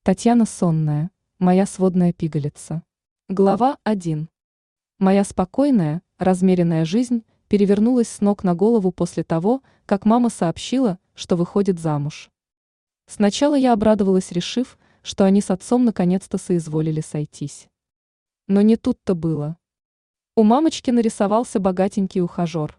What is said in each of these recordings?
Татьяна Сонная, моя сводная пигалица. Глава 1. Моя спокойная, размеренная жизнь перевернулась с ног на голову после того, как мама сообщила, что выходит замуж. Сначала я обрадовалась, решив, что они с отцом наконец-то соизволили сойтись. Но не тут-то было. У мамочки нарисовался богатенький ухажер.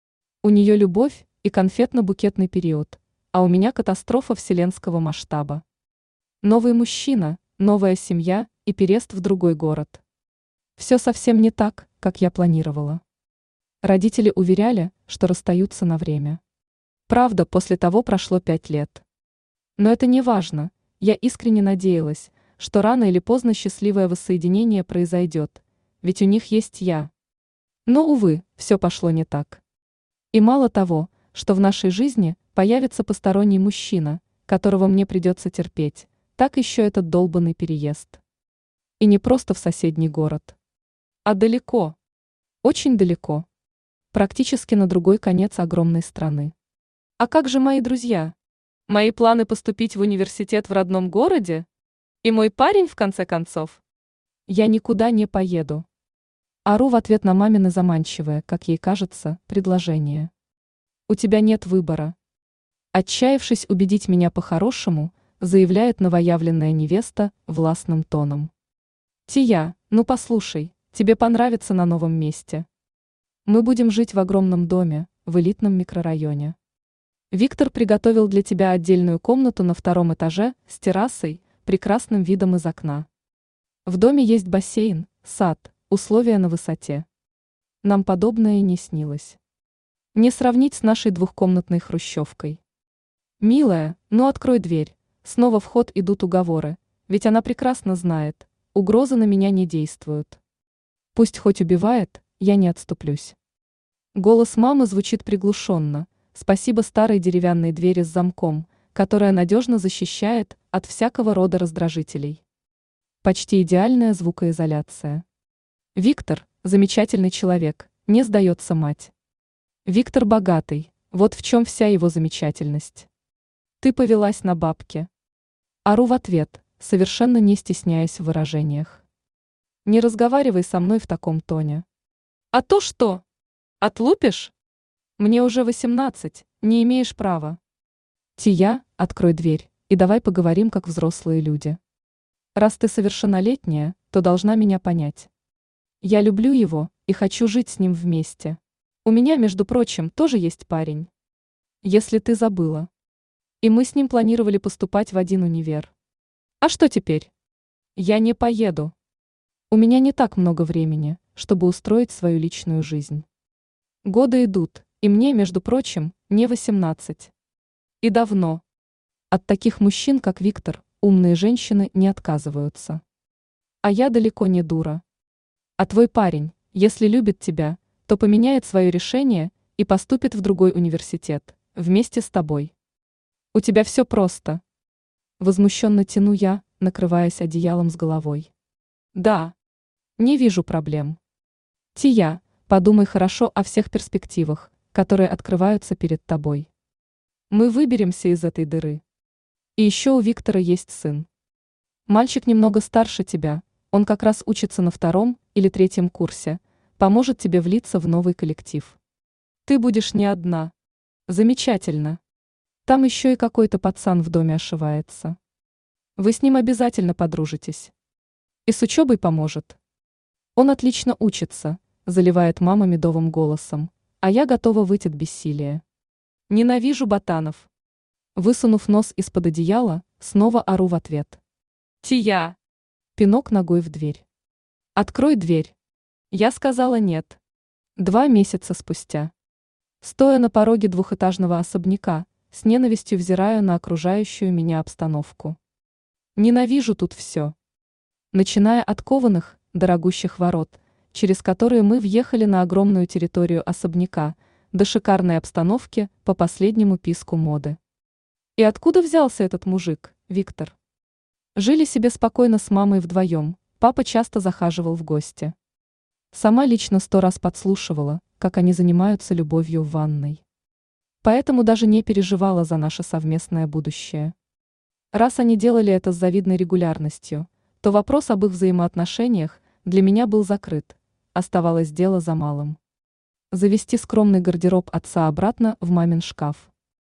У нее любовь и конфетно-букетный период, а у меня катастрофа вселенского масштаба. Новый мужчина, новая семья и переезд в другой город. Все совсем не так, как я планировала. Родители уверяли, что расстаются на время. Правда, после того прошло 5 лет. Но это не важно, я искренне надеялась, что рано или поздно счастливое воссоединение произойдет, ведь у них есть я. Но, увы, все пошло не так. И мало того, что в нашей жизни появится посторонний мужчина, которого мне придется терпеть, так еще этот долбанный переезд. И не просто в соседний город, а далеко, очень далеко, практически на другой конец огромной страны. А как же мои друзья? Мои планы поступить в университет в родном городе? И мой парень, в конце концов? Я никуда не поеду. Ору в ответ на мамины заманчивое, как ей кажется, предложение. У тебя нет выбора. Отчаявшись убедить меня по-хорошему, заявляет новоявленная невеста властным тоном. Тия, ну послушай, тебе понравится на новом месте. Мы будем жить в огромном доме, в элитном микрорайоне. Виктор приготовил для тебя отдельную комнату на 2-м этаже с террасой, прекрасным видом из окна. В доме есть бассейн, сад, условия на высоте. Нам подобное и не снилось. Не сравнить с нашей 2-комнатной хрущевкой. Милая, ну открой дверь. Снова в ход идут уговоры, ведь она прекрасно знает, угрозы на меня не действуют. Пусть хоть убивает, я не отступлюсь. Голос мамы звучит приглушенно, спасибо старой деревянной двери с замком, которая надежно защищает от всякого рода раздражителей. Почти идеальная звукоизоляция. Виктор – замечательный человек, не сдается мать. Виктор богатый, вот в чем вся его замечательность. Ты повелась на бабки. Ору в ответ, совершенно не стесняясь в выражениях. Не разговаривай со мной в таком тоне. А то что? Отлупишь? Мне уже 18, не имеешь права. Тия, открой дверь, и давай поговорим как взрослые люди. Раз ты совершеннолетняя, то должна меня понять. Я люблю его и хочу жить с ним вместе. У меня, между прочим, тоже есть парень. Если ты забыла. И мы с ним планировали поступать в один универ. А что теперь? Я не поеду. У меня не так много времени, чтобы устроить свою личную жизнь. Годы идут, и мне, между прочим, не 18. И давно. От таких мужчин, как Виктор, умные женщины не отказываются. А я далеко не дура. А твой парень, если любит тебя, то поменяет свое решение и поступит в другой университет, вместе с тобой. У тебя все просто. Возмущенно тяну я, накрываясь одеялом с головой. Да. Не вижу проблем. Тия, подумай хорошо о всех перспективах, которые открываются перед тобой. Мы выберемся из этой дыры. И еще у Виктора есть сын. Мальчик немного старше тебя, он как раз учится на 2-м или 3-м курсе, поможет тебе влиться в новый коллектив. Ты будешь не одна. Замечательно. Там еще и какой-то пацан в доме ошивается. Вы с ним обязательно подружитесь. И с учебой поможет. Он отлично учится, заливает мама медовым голосом, а я готова выйти от бессилия. Ненавижу ботанов. Высунув нос из-под одеяла, снова ору в ответ. Тия! Пинок ногой в дверь. Открой дверь. Я сказала нет. 2 месяца спустя. Стоя на пороге 2-этажного особняка, с ненавистью взираю на окружающую меня обстановку. Ненавижу тут все. Начиная от кованых, дорогущих ворот, через которые мы въехали на огромную территорию особняка, до шикарной обстановки по последнему писку моды. И откуда взялся этот мужик, Виктор? Жили себе спокойно с мамой вдвоем, папа часто захаживал в гости. Сама лично 100 раз подслушивала, как они занимаются любовью в ванной. Поэтому даже не переживала за наше совместное будущее. Раз они делали это с завидной регулярностью, то вопрос об их взаимоотношениях для меня был закрыт. Оставалось дело за малым. Завести скромный гардероб отца обратно в мамин шкаф.